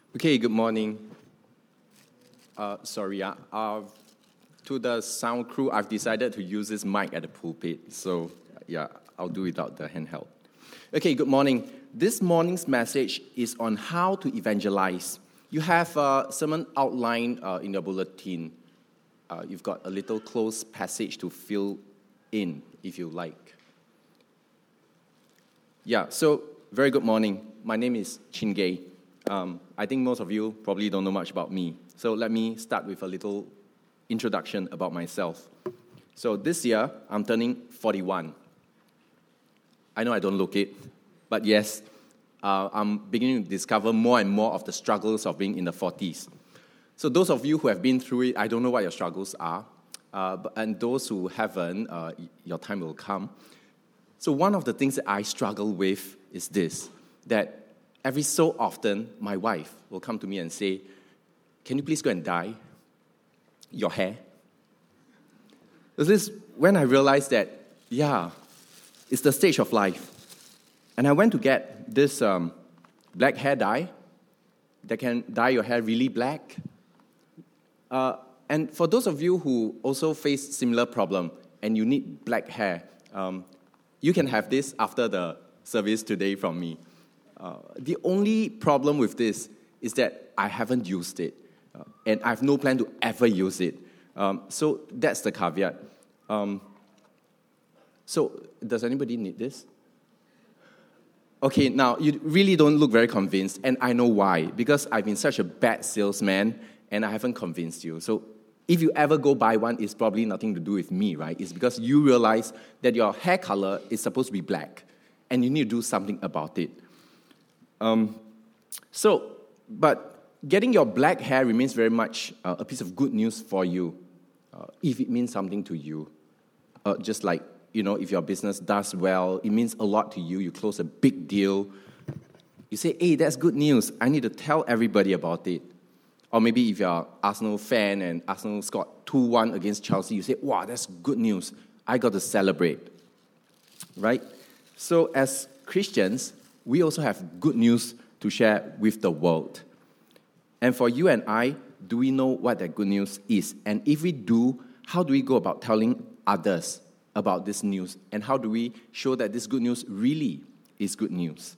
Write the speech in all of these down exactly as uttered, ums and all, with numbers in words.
Okay, good morning. Uh, sorry, uh, uh, to the sound crew, I've decided to use this mic at the pulpit. So, yeah, I'll do without the handheld. Okay, good morning. This morning's message is on how to evangelize. You have a sermon outline uh, in your bulletin. Uh, you've got a little closed passage to fill in, if you like. Yeah, so, very good morning. My name is Chin Gay. Um, I think most of you probably don't know much about me. So let me start with a little introduction about myself. So this year, I'm turning forty-one. I know I don't look it, but yes, uh, I'm beginning to discover more and more of the struggles of being in the forties. So those of you who have been through it, I don't know what your struggles are. Uh, but, and those who haven't, uh, your time will come. So one of the things that I struggle with is this, that every so often, my wife will come to me and say, can you please go and dye your hair? This is when I realized that, yeah, it's the stage of life. And I went to get this um, black hair dye that can dye your hair really black. Uh, and for those of you who also face similar problem and you need black hair, um, you can have this after the service today from me. Uh, the only problem with this is that I haven't used it, uh, and I have no plan to ever use it. Um, so that's the caveat. Um, so does anybody need this? Okay, now you really don't look very convinced, and I know why. Because I've been such a bad salesman, and I haven't convinced you. So if you ever go buy one, it's probably nothing to do with me, right? It's because you realize that your hair color is supposed to be black, and you need to do something about it. Um, so, but getting your black hair remains very much uh, a piece of good news for you, uh, if it means something to you. Uh, just like, you know, if your business does well, it means a lot to you, you close a big deal. You say, hey, that's good news, I need to tell everybody about it. Or maybe if you're an Arsenal fan and Arsenal scored two one against Chelsea, you say, wow, that's good news, I got to celebrate. Right? So as Christians, we also have good news to share with the world. And for you and I, do we know what that good news is? And if we do, how do we go about telling others about this news? And how do we show that this good news really is good news?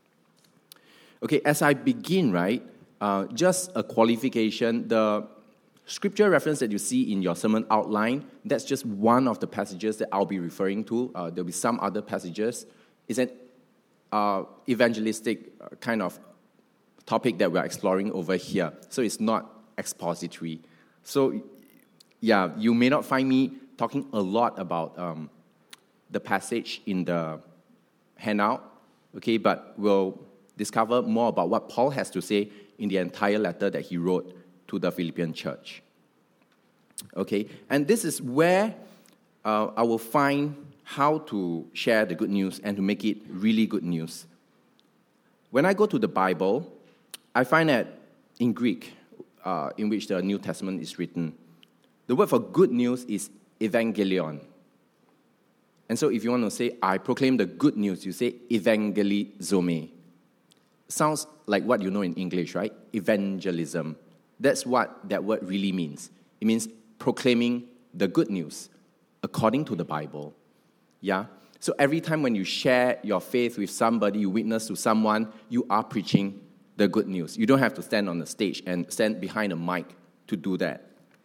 Okay, as I begin, right, uh, just a qualification, the scripture reference that you see in your sermon outline, that's just one of the passages that I'll be referring to. Uh, there'll be some other passages. It's an Uh, evangelistic kind of topic that we're exploring over here. So it's not expository. So, yeah, you may not find me talking a lot about um, the passage in the handout, okay, but we'll discover more about what Paul has to say in the entire letter that he wrote to the Philippian church. Okay, and this is where uh, I will find how to share the good news and to make it really good news. When I go to the Bible, I find that in Greek, uh, in which the New Testament is written, the word for good news is evangelion. And so if you want to say, I proclaim the good news, you say evangelizome. Sounds like what you know in English, right? Evangelism. That's what that word really means. It means proclaiming the good news according to the Bible. Yeah? So every time when you share your faith with somebody, you witness to someone, you are preaching the good news. You don't have to stand on the stage and stand behind a mic to do that.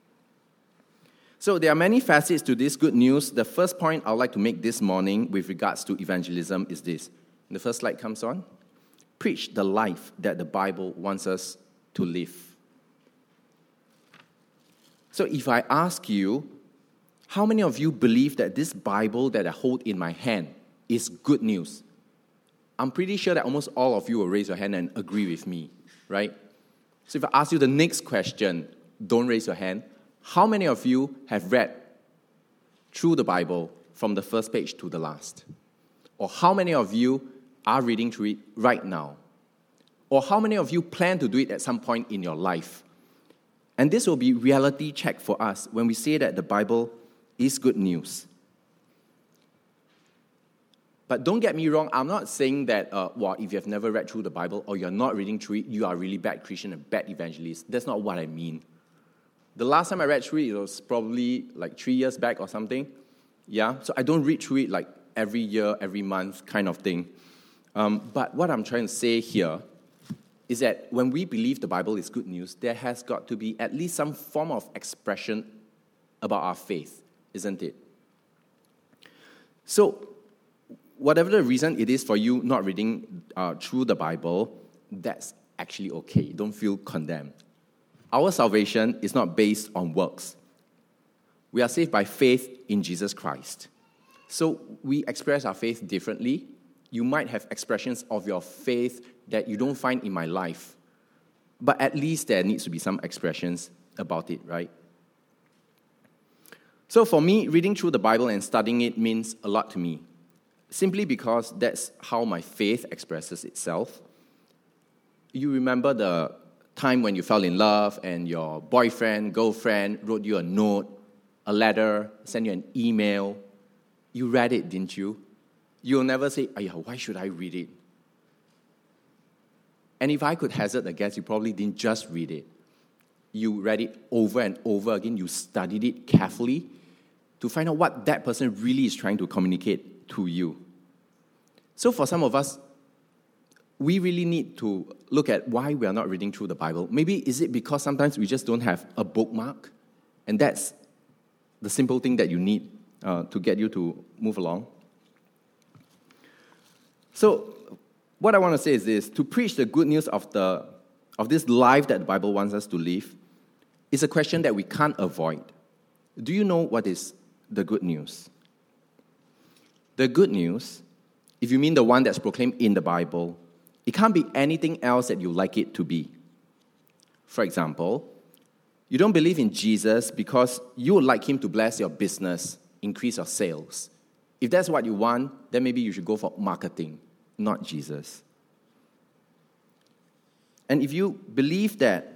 So there are many facets to this good news. The first point I would like to make this morning with regards to evangelism is this. The first slide comes on. Preach the life that the Bible wants us to live. So if I ask you, how many of you believe that this Bible that I hold in my hand is good news? I'm pretty sure that almost all of you will raise your hand and agree with me, right? So if I ask you the next question, don't raise your hand. How many of you have read through the Bible from the first page to the last? Or how many of you are reading through it right now? Or how many of you plan to do it at some point in your life? And this will be reality check for us when we say that the Bible is good news. But don't get me wrong, I'm not saying that, uh, well, if you have never read through the Bible or you're not reading through it, you are a really bad Christian and bad evangelist. That's not what I mean. The last time I read through it, it was probably like three years back or something. Yeah, so I don't read through it like every year, every month kind of thing. Um, but what I'm trying to say here is that when we believe the Bible is good news, there has got to be at least some form of expression about our faith, isn't it? So, whatever the reason it is for you not reading uh, through the Bible, that's actually okay. Don't feel condemned. Our salvation is not based on works. We are saved by faith in Jesus Christ. So we express our faith differently. You might have expressions of your faith that you don't find in my life. But at least there needs to be some expressions about it, right? So for me, reading through the Bible and studying it means a lot to me. Simply because that's how my faith expresses itself. You remember the time when you fell in love and your boyfriend, girlfriend wrote you a note, a letter, sent you an email. You read it, didn't you? You'll never say, "Ayah, why should I read it?" And if I could hazard a guess, you probably didn't just read it. You read it over and over again. You studied it carefully to find out what that person really is trying to communicate to you. So for some of us, we really need to look at why we are not reading through the Bible. Maybe is it because sometimes we just don't have a bookmark, and that's the simple thing that you need uh, to get you to move along. So what I want to say is this: to preach the good news of the of this life that the Bible wants us to live is a question that we can't avoid. Do you know what is the good news? The good news, if you mean the one that's proclaimed in the Bible, it can't be anything else that you like it to be. For example, you don't believe in Jesus because you would like him to bless your business, increase your sales. If that's what you want, then maybe you should go for marketing, not Jesus. And if you believe that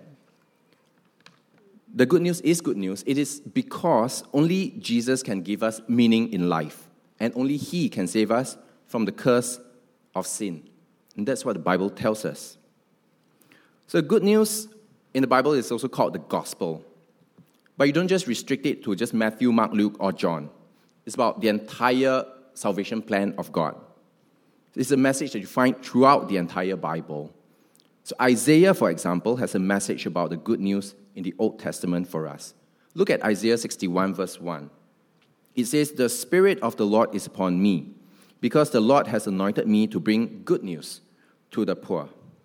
the good news is good news, it is because only Jesus can give us meaning in life, and only he can save us from the curse of sin. And that's what the Bible tells us. So good news in the Bible is also called the gospel. But you don't just restrict it to just Matthew, Mark, Luke, or John. It's about the entire salvation plan of God. It's a message that you find throughout the entire Bible. So Isaiah, for example, has a message about the good news in the Old Testament for us. Look at Isaiah sixty-one, verse one. It says, "The Spirit of the Lord is upon me, because the Lord has anointed me to bring good news to the poor."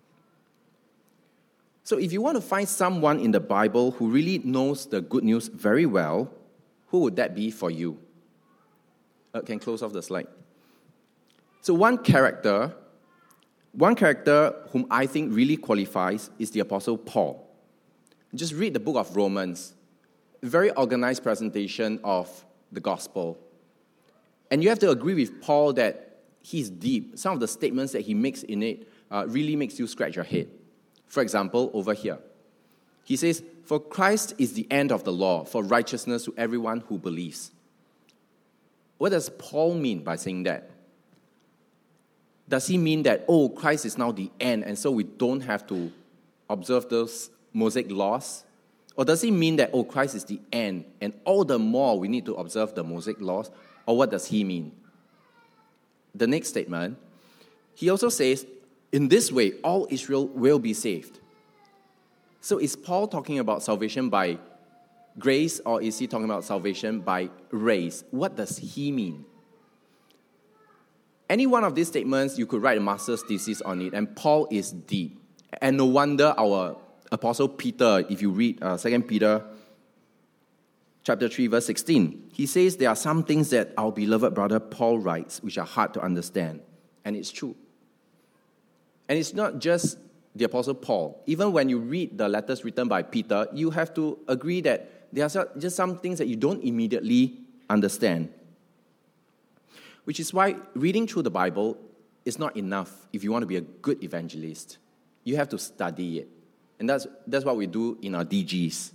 So if you want to find someone in the Bible who really knows the good news very well, who would that be for you? Uh, can close off the slide. So one character, one character whom I think really qualifies is the Apostle Paul. Just read the book of Romans. A very organized presentation of the gospel. And you have to agree with Paul that he's deep. Some of the statements that he makes in it uh, really makes you scratch your head. For example, over here, he says, "For Christ is the end of the law, for righteousness to everyone who believes." What does Paul mean by saying that? Does he mean that, oh, Christ is now the end, and so we don't have to observe those Mosaic laws? Or does he mean that, oh, Christ is the end, and all the more we need to observe the Mosaic laws? Or what does he mean? The next statement, he also says, "In this way, all Israel will be saved." So is Paul talking about salvation by grace, or is he talking about salvation by race? What does he mean? Any one of these statements, you could write a master's thesis on it, and Paul is deep. And no wonder our Apostle Peter, if you read uh, Second Peter chapter three, verse sixteen, he says there are some things that our beloved brother Paul writes which are hard to understand. And it's true. And it's not just the Apostle Paul. Even when you read the letters written by Peter, you have to agree that there are just some things that you don't immediately understand. Which is why reading through the Bible is not enough if you want to be a good evangelist. You have to study it. And that's, that's what we do in our D Gs.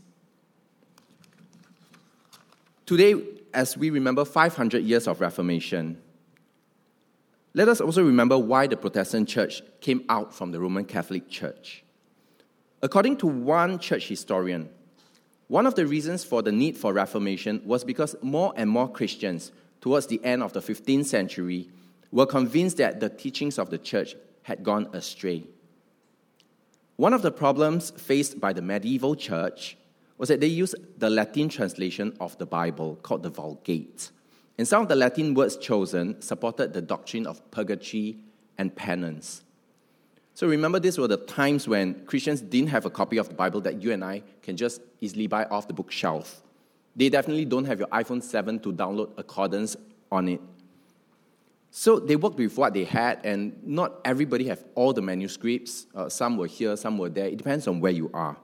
Today, as we remember five hundred years of Reformation, Let us also remember why the Protestant church came out from the Roman Catholic Church. According to one church historian, one of the reasons for the need for Reformation was because more and more Christians, towards the end of the fifteenth century, were convinced that the teachings of the church had gone astray. One of the problems faced by the medieval church was that they used the Latin translation of the Bible, called the Vulgate. And some of the Latin words chosen supported the doctrine of purgatory and penance. So remember, these were the times when Christians didn't have a copy of the Bible that you and I can just easily buy off the bookshelf. They definitely don't have your iPhone seven to download Accordance on it. So they worked with what they had, and not everybody have all the manuscripts. Uh, some were here, some were there. It depends on where you are.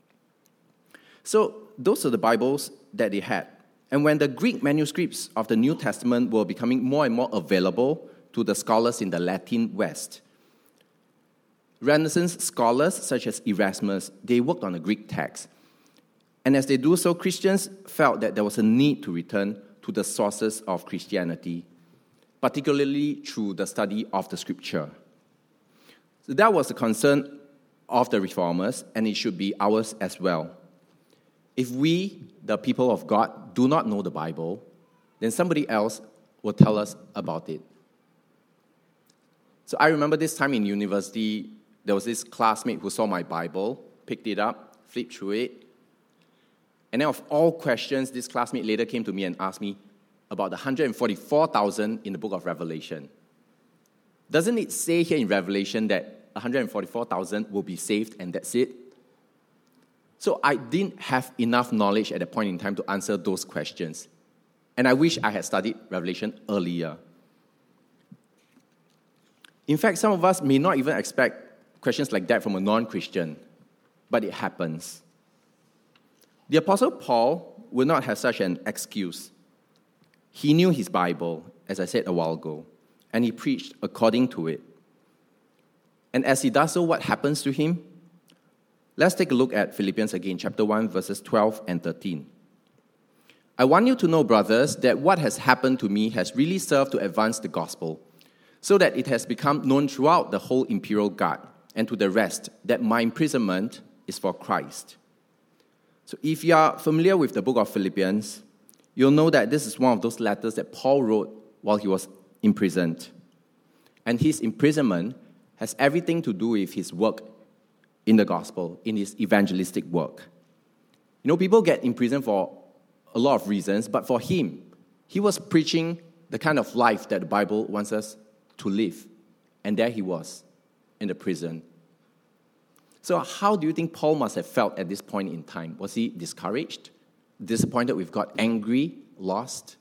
So those are the Bibles that they had. And when the Greek manuscripts of the New Testament were becoming more and more available to the scholars in the Latin West, Renaissance scholars such as Erasmus, they worked on the Greek text. And as they do so, Christians felt that there was a need to return to the sources of Christianity, particularly through the study of the Scripture. So that was the concern of the Reformers, and it should be ours as well. If we, the people of God, do not know the Bible, then somebody else will tell us about it. So I remember this time in university, there was this classmate who saw my Bible, picked it up, flipped through it, and then of all questions, this classmate later came to me and asked me about the one hundred forty-four thousand in the book of Revelation. Doesn't it say here in Revelation that one hundred forty-four thousand will be saved and that's it? So I didn't have enough knowledge at that point in time to answer those questions. And I wish I had studied Revelation earlier. In fact, some of us may not even expect questions like that from a non-Christian, but it happens. The Apostle Paul would not have such an excuse. He knew his Bible, as I said a while ago, and he preached according to it. And as he does so, what happens to him? Let's take a look at Philippians again, chapter one, verses twelve and thirteen. I want you to know, brothers, that what has happened to me has really served to advance the gospel, so that it has become known throughout the whole imperial guard and to the rest that my imprisonment is for Christ. So if you are familiar with the book of Philippians, you'll know that this is one of those letters that Paul wrote while he was imprisoned. And his imprisonment has everything to do with his work in the gospel, in his evangelistic work. You know, people get imprisoned for a lot of reasons, but for him, he was preaching the kind of life that the Bible wants us to live. And there he was, in the prison. So how do you think Paul must have felt at this point in time? Was he discouraged, disappointed with God, angry, lost?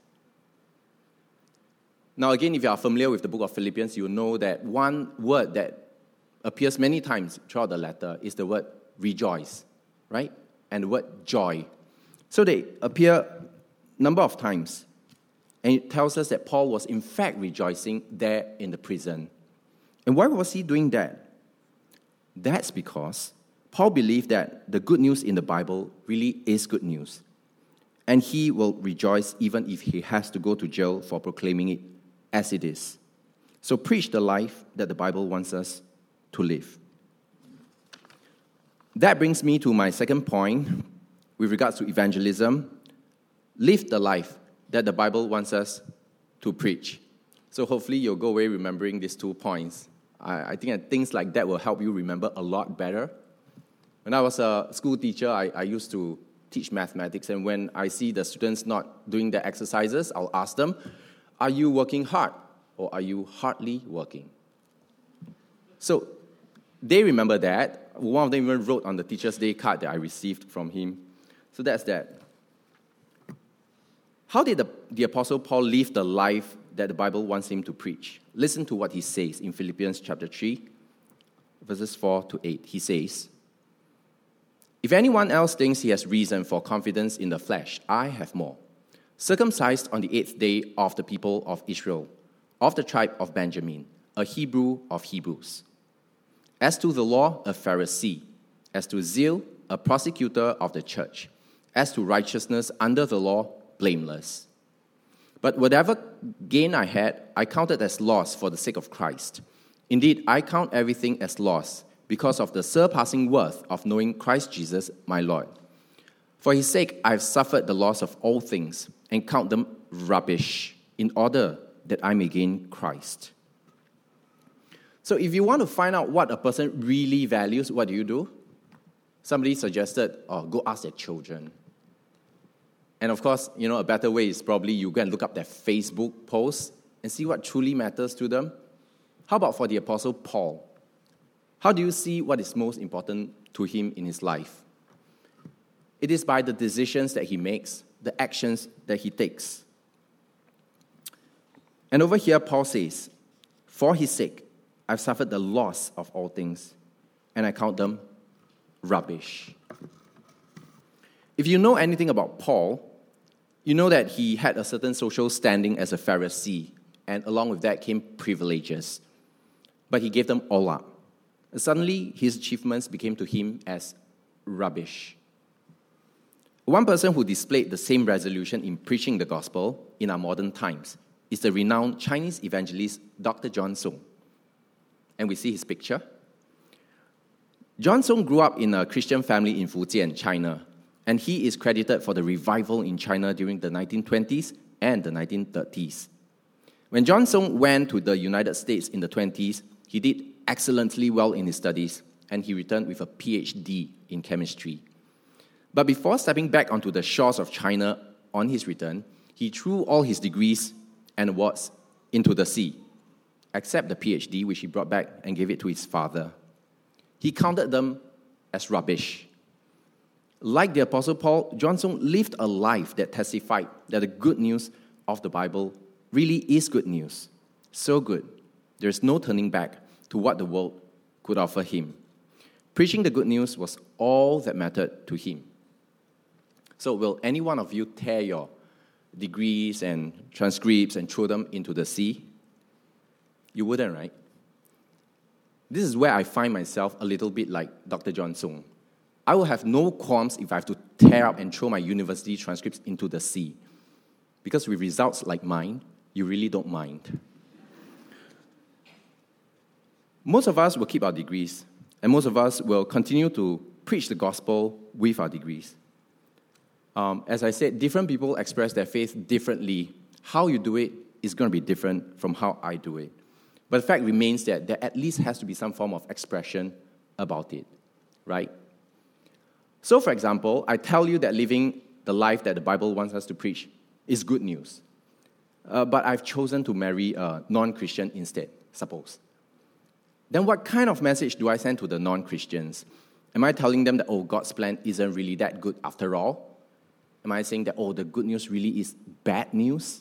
Now again, if you are familiar with the book of Philippians, you know that one word that appears many times throughout the letter is the word rejoice, right? And the word joy. So they appear a number of times. And it tells us that Paul was in fact rejoicing there in the prison. And why was he doing that? That's because Paul believed that the good news in the Bible really is good news. And he will rejoice even if he has to go to jail for proclaiming it as it is. So preach the life that the Bible wants us to live. That brings me to my second point with regards to evangelism. Live the life that the Bible wants us to preach. So hopefully you'll go away remembering these two points. I, I think that things like that will help you remember a lot better. When I was a school teacher, I, I used to teach mathematics, and when I see the students not doing their exercises, I'll ask them, are you working hard or are you hardly working? So they remember that. One of them even wrote on the Teacher's Day card that I received from him. So that's that. How did the, the Apostle Paul live the life that the Bible wants him to preach? Listen to what he says in Philippians chapter three, verses four to eight. He says, if anyone else thinks he has reason for confidence in the flesh, I have more. Circumcised on the eighth day of the people of Israel, of the tribe of Benjamin, a Hebrew of Hebrews. As to the law, a Pharisee. As to zeal, a prosecutor of the church. As to righteousness under the law, blameless. But whatever gain I had, I counted as loss for the sake of Christ. Indeed, I count everything as loss because of the surpassing worth of knowing Christ Jesus, my Lord. For his sake, I have suffered the loss of all things and count them rubbish in order that I may gain Christ. So if you want to find out what a person really values, what do you do? Somebody suggested, oh, go ask their children. And of course, you know, a better way is probably you go and look up their Facebook posts and see what truly matters to them. How about for the Apostle Paul? How do you see what is most important to him in his life? It is by the decisions that he makes, the actions that he takes. And over here, Paul says, for his sake, I've suffered the loss of all things, and I count them rubbish. If you know anything about Paul, you know that he had a certain social standing as a Pharisee, and along with that came privileges. But he gave them all up. And suddenly, his achievements became to him as rubbish. One person who displayed the same resolution in preaching the gospel in our modern times is the renowned Chinese evangelist Doctor John Sung. And we see his picture. John Sung grew up in a Christian family in Fujian, China, and he is credited for the revival in China during the nineteen twenties and the nineteen thirties. When John Sung went to the United States in the twenties, he did excellently well in his studies, and he returned with a P H D in chemistry. But before stepping back onto the shores of China on his return, he threw all his degrees and awards into the sea, except the P H D, which he brought back and gave it to his father. He counted them as rubbish. Like the Apostle Paul, John Sung lived a life that testified that the good news of the Bible really is good news. So good, there's no turning back to what the world could offer him. Preaching the good news was all that mattered to him. So will any one of you tear your degrees and transcripts and throw them into the sea? You wouldn't, right? This is where I find myself a little bit like Doctor John Sung. I will have no qualms if I have to tear up and throw my university transcripts into the sea. Because with results like mine, you really don't mind. Most of us will keep our degrees, and most of us will continue to preach the gospel with our degrees. Um, as I said, different people express their faith differently. How you do it is going to be different from how I do it. But the fact remains that there at least has to be some form of expression about it, right? So, for example, I tell you that living the life that the Bible wants us to preach is good news. Uh, but I've chosen to marry a non-Christian instead, suppose. Then what kind of message do I send to the non-Christians? Am I telling them that, oh, God's plan isn't really that good after all? Am I saying that, oh, the good news really is bad news?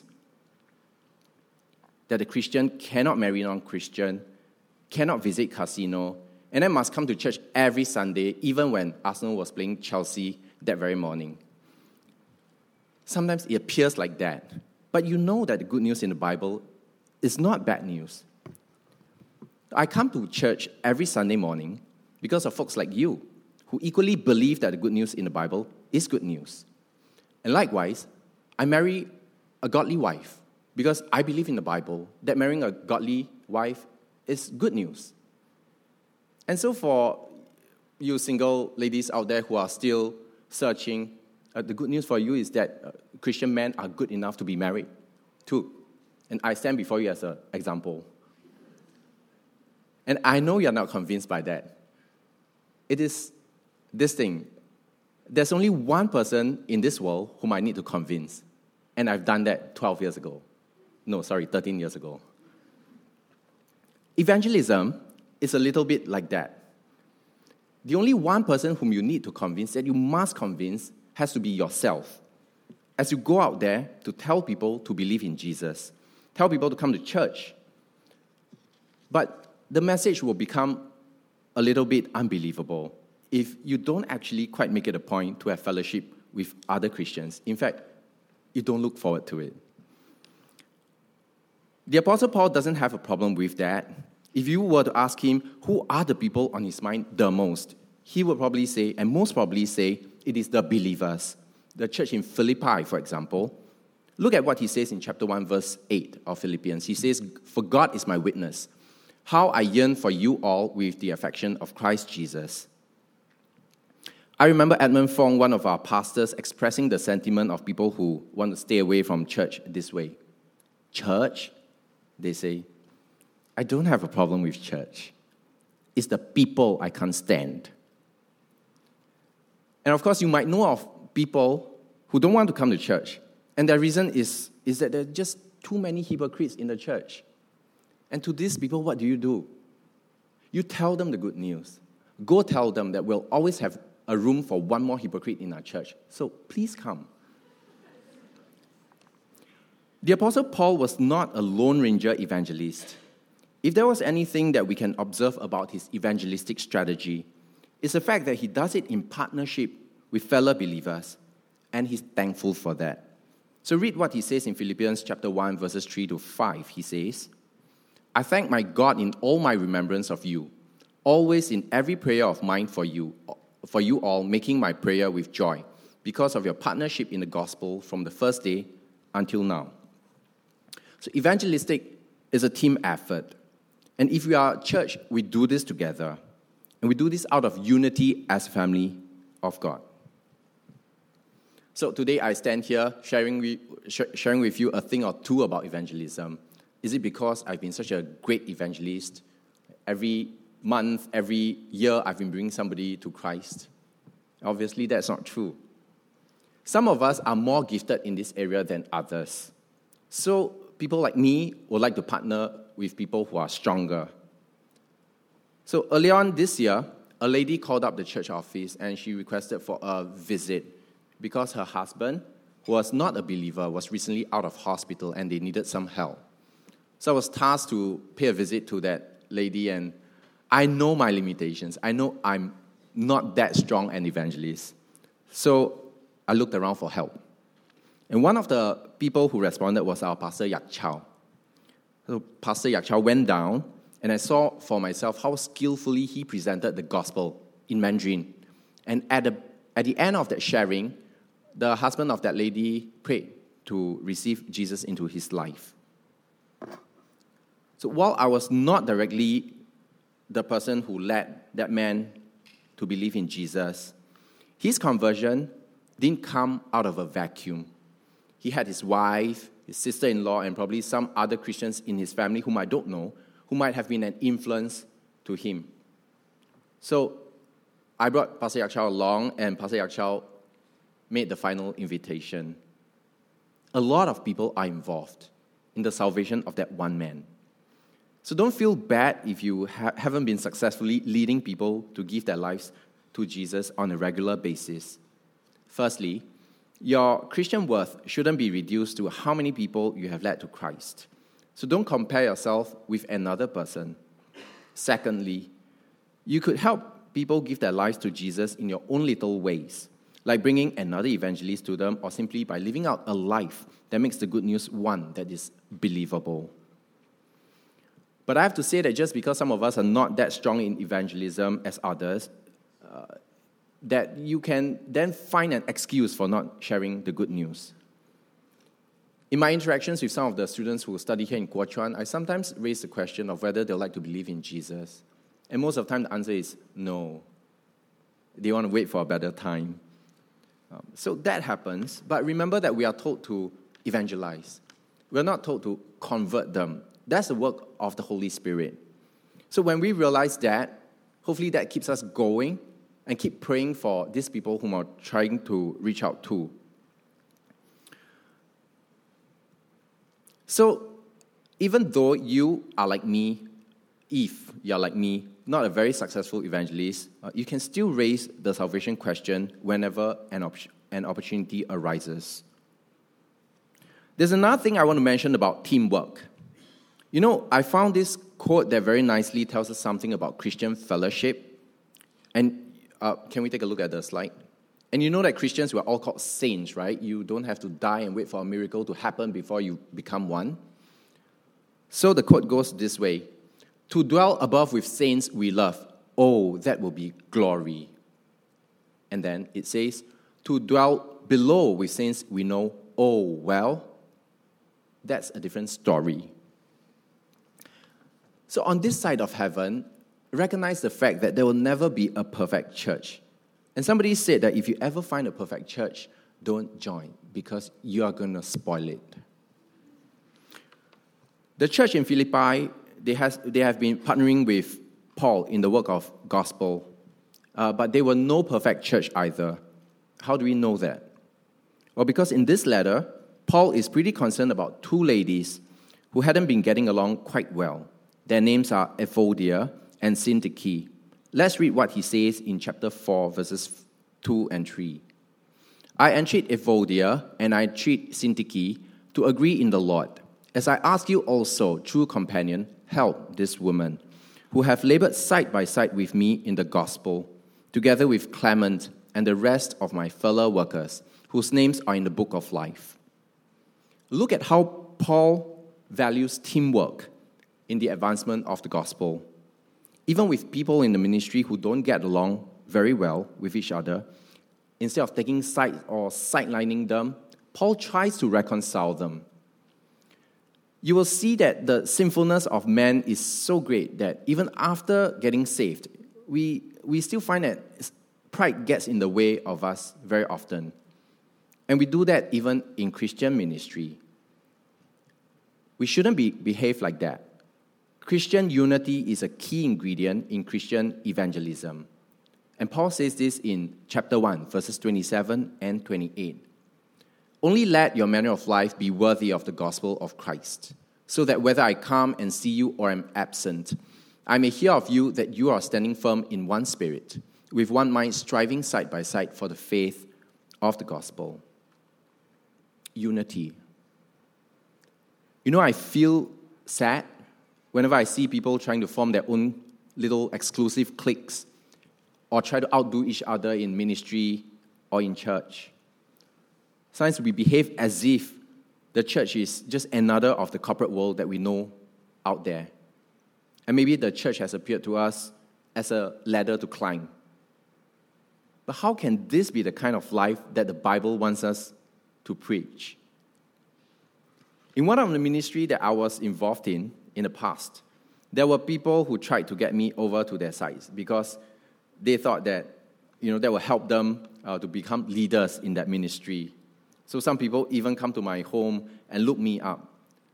That a Christian cannot marry a non-Christian, cannot visit casino, and then must come to church every Sunday, even when Arsenal was playing Chelsea that very morning. Sometimes it appears like that. But you know that the good news in the Bible is not bad news. I come to church every Sunday morning because of folks like you, who equally believe that the good news in the Bible is good news. And likewise, I marry a godly wife because I believe in the Bible that marrying a godly wife is good news. And so for you single ladies out there who are still searching, uh, the good news for you is that uh, Christian men are good enough to be married too. And I stand before you as an example. And I know you're not convinced by that. It is this thing. There's only one person in this world whom I need to convince. And I've done that twelve years ago. No, sorry, thirteen years ago. Evangelism is a little bit like that. The only one person whom you need to convince, that you must convince, has to be yourself. As you go out there to tell people to believe in Jesus, tell people to come to church. But the message will become a little bit unbelievable if you don't actually quite make it a point to have fellowship with other Christians. In fact, you don't look forward to it. The Apostle Paul doesn't have a problem with that. If you were to ask him, who are the people on his mind the most, he would probably say, and most probably say, it is the believers. The church in Philippi, for example, Look at what he says in chapter one, verse eight of Philippians. He says, "For God is my witness, how I yearn for you all with the affection of Christ Jesus." I remember Edmund Fong, one of our pastors, expressing the sentiment of people who want to stay away from church this way. Church, they say, I don't have a problem with church. It's the people I can't stand. And of course, you might know of people who don't want to come to church. And the reason is, is that there are just too many hypocrites in the church. And to these people, what do you do? You tell them the good news. Go tell them that we'll always have a room for one more hypocrite in our church. So please come. The Apostle Paul was not a Lone Ranger evangelist. If there was anything that we can observe about his evangelistic strategy, it's the fact that he does it in partnership with fellow believers, and he's thankful for that. So read what he says in Philippians chapter one, verses three to five. He says, "I thank my God in all my remembrance of you, always in every prayer of mine for you, for you all, making my prayer with joy, because of your partnership in the gospel from the first day until now." So evangelistic is a team effort. And if we are a church, we do this together. And we do this out of unity as a family of God. So today I stand here sharing with, sharing with you a thing or two about evangelism. Is it because I've been such a great evangelist? Every month, every year, I've been bringing somebody to Christ. Obviously, that's not true. Some of us are more gifted in this area than others. So people like me would like to partner with people who are stronger. So early on this year, a lady called up the church office and she requested for a visit because her husband, who was not a believer, was recently out of hospital and they needed some help. So I was tasked to pay a visit to that lady, and I know my limitations. I know I'm not that strong an evangelist. So I looked around for help. And one of the people who responded was our Pastor Yak Chow. So Pastor Yak Chow went down, and I saw for myself how skillfully he presented the gospel in Mandarin. And at the, at the end of that sharing, the husband of that lady prayed to receive Jesus into his life. So while I was not directly the person who led that man to believe in Jesus, his conversion didn't come out of a vacuum. He had his wife, his sister-in-law, and probably some other Christians in his family whom I don't know, who might have been an influence to him. So I brought Pastor Yak Chow along, and Pastor Yak Chow made the final invitation. A lot of people are involved in the salvation of that one man. So don't feel bad if you ha- haven't been successfully leading people to give their lives to Jesus on a regular basis. Firstly, your Christian worth shouldn't be reduced to how many people you have led to Christ. So don't compare yourself with another person. Secondly, you could help people give their lives to Jesus in your own little ways, like bringing another evangelist to them, or simply by living out a life that makes the good news one that is believable. But I have to say that just because some of us are not that strong in evangelism as others, uh, that you can then find an excuse for not sharing the good news. In my interactions with some of the students who study here in Kuo Chuan, I sometimes raise the question of whether they'd like to believe in Jesus. And most of the time the answer is no. They want to wait for a better time. Um, so that happens, but remember that we are told to evangelize. We're not told to convert them. That's the work of the Holy Spirit. So when we realize that, hopefully that keeps us going and keep praying for these people whom are trying to reach out to. So even though you are like me, if you're like me, not a very successful evangelist, uh, you can still raise the salvation question whenever an, op- an opportunity arises. There's another thing I want to mention about teamwork. You know, I found this quote that very nicely tells us something about Christian fellowship. And uh, can we take a look at the slide? And you know that Christians were all called saints, right? You don't have to die and wait for a miracle to happen before you become one. So the quote goes this way: "To dwell above with saints we love, oh, that will be glory." And then it says, "To dwell below with saints we know, oh, well, that's a different story. So on this side of heaven, recognize the fact that there will never be a perfect church. And somebody said that if you ever find a perfect church, don't join because you are going to spoil it. The church in Philippi, they, has, they have been partnering with Paul in the work of gospel, uh, but they were no perfect church either. How do we know that? Well, because in this letter, Paul is pretty concerned about two ladies who hadn't been getting along quite well. Their names are Ephodia and Syntyche. Let's read what he says in chapter four, verses two and three. I entreat Ephodia and I entreat Syntyche to agree in the Lord, as I ask you also, true companion, help this woman, who have labored side by side with me in the gospel, together with Clement and the rest of my fellow workers, whose names are in the book of life. Look at how Paul values teamwork in the advancement of the gospel. Even with people in the ministry who don't get along very well with each other, instead of taking sides or sidelining them, Paul tries to reconcile them. You will see that the sinfulness of man is so great that even after getting saved, we, we still find that pride gets in the way of us very often. And we do that even in Christian ministry. We shouldn't be behave like that. Christian unity is a key ingredient in Christian evangelism. And Paul says this in chapter one, verses twenty-seven and twenty-eight. Only let your manner of life be worthy of the gospel of Christ, so that whether I come and see you or am absent, I may hear of you that you are standing firm in one spirit, with one mind striving side by side for the faith of the gospel. Unity. You know, I feel sad whenever I see people trying to form their own little exclusive cliques or try to outdo each other in ministry or in church. Sometimes we behave as if the church is just another of the corporate world that we know out there. And maybe the church has appeared to us as a ladder to climb. But how can this be the kind of life that the Bible wants us to preach? In one of the ministry that I was involved in in the past, there were people who tried to get me over to their sides because they thought that, you know, that would help them uh, to become leaders in that ministry. So some people even come to my home and look me up.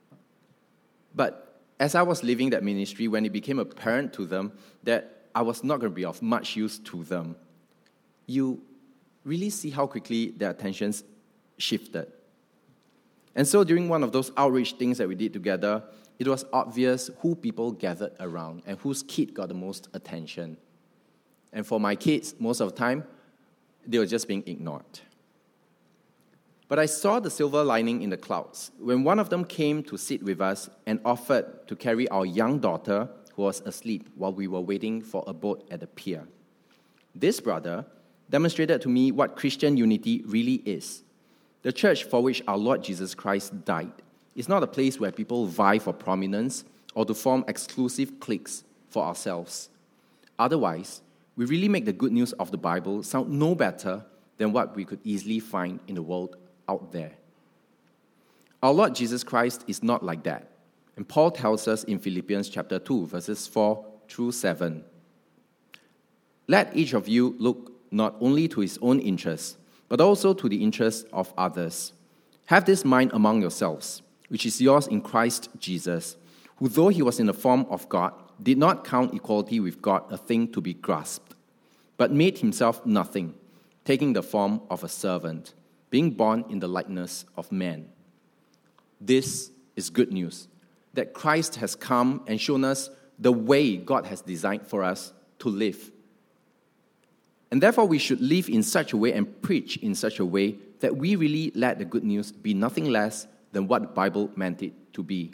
But as I was leaving that ministry, when it became apparent to them that I was not going to be of much use to them, you really see how quickly their attentions shifted. And so during one of those outreach things that we did together, it was obvious who people gathered around and whose kid got the most attention. And for my kids, most of the time, they were just being ignored. But I saw the silver lining in the clouds when one of them came to sit with us and offered to carry our young daughter who was asleep while we were waiting for a boat at the pier. This brother demonstrated to me what Christian unity really is. The church for which our Lord Jesus Christ died is not a place where people vie for prominence or to form exclusive cliques for ourselves. Otherwise, we really make the good news of the Bible sound no better than what we could easily find in the world out there. Our Lord Jesus Christ is not like that. And Paul tells us in Philippians chapter two, verses four through seven. Let each of you look not only to his own interests, but also to the interests of others. Have this mind among yourselves, which is yours in Christ Jesus, who though he was in the form of God, did not count equality with God a thing to be grasped, but made himself nothing, taking the form of a servant, being born in the likeness of man. This is good news, that Christ has come and shown us the way God has designed for us to live. And therefore, we should live in such a way and preach in such a way that we really let the good news be nothing less than what the Bible meant it to be.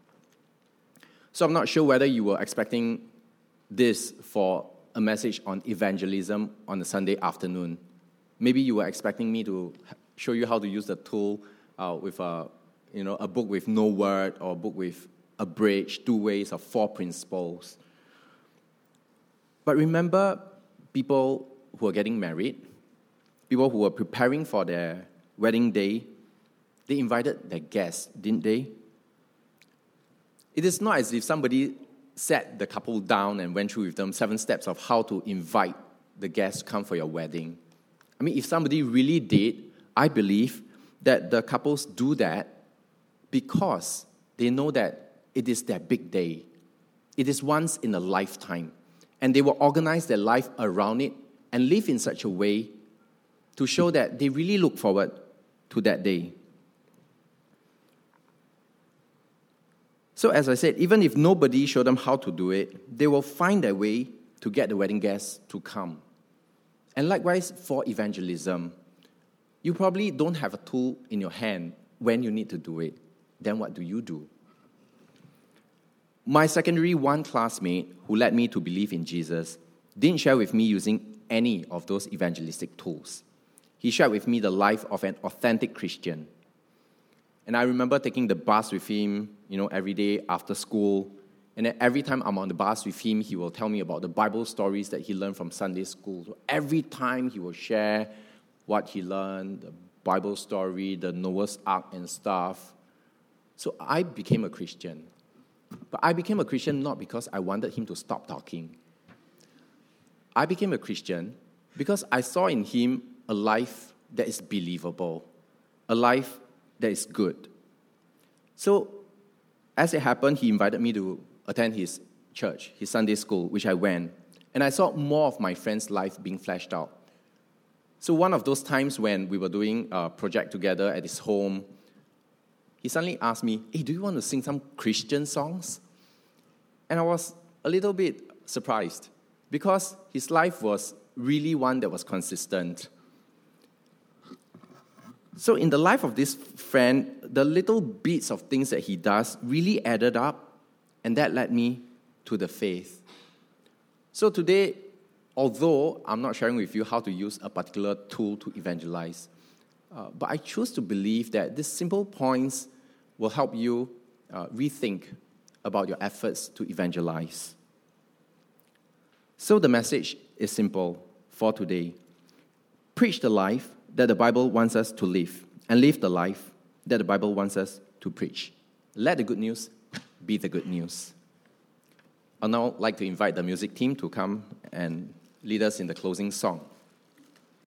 So I'm not sure whether you were expecting this for a message on evangelism on a Sunday afternoon. Maybe you were expecting me to show you how to use the tool uh, with a, you know, a book with no word or a book with a bridge, two ways, or four principles. But remember people who are getting married, people who were preparing for their wedding day, they invited their guests, didn't they? It is not as if somebody sat the couple down and went through with them seven steps of how to invite the guests to come for your wedding. I mean, if somebody really did, I believe that the couples do that because they know that it is their big day. It is once in a lifetime. And they will organize their life around it and live in such a way to show that they really look forward to that day. So as I said, even if nobody showed them how to do it, they will find their way to get the wedding guests to come. And likewise for evangelism, you probably don't have a tool in your hand when you need to do it. Then what do you do? My secondary one classmate who led me to believe in Jesus didn't share with me using any of those evangelistic tools. He shared with me the life of an authentic Christian. And I remember taking the bus with him, you know, every day after school. And then every time I'm on the bus with him, he will tell me about the Bible stories that he learned from Sunday school. So every time he will share what he learned, the Bible story, the Noah's Ark and stuff. So I became a Christian. But I became a Christian not because I wanted him to stop talking. I became a Christian because I saw in him a life that is believable, a life that is good. So, as it happened, he invited me to attend his church, his Sunday school, which I went. And I saw more of my friend's life being fleshed out. So one of those times when we were doing a project together at his home, he suddenly asked me, hey, do you want to sing some Christian songs? And I was a little bit surprised because his life was really one that was consistent. So in the life of this friend, the little bits of things that he does really added up, and that led me to the faith. So today, although I'm not sharing with you how to use a particular tool to evangelize, uh, but I choose to believe that these simple points will help you uh, rethink about your efforts to evangelize. So the message is simple for today. Preach the life that the Bible wants us to live, and live the life that the Bible wants us to preach. Let the good news be the good news. I'd now like to invite the music team to come and lead us in the closing song.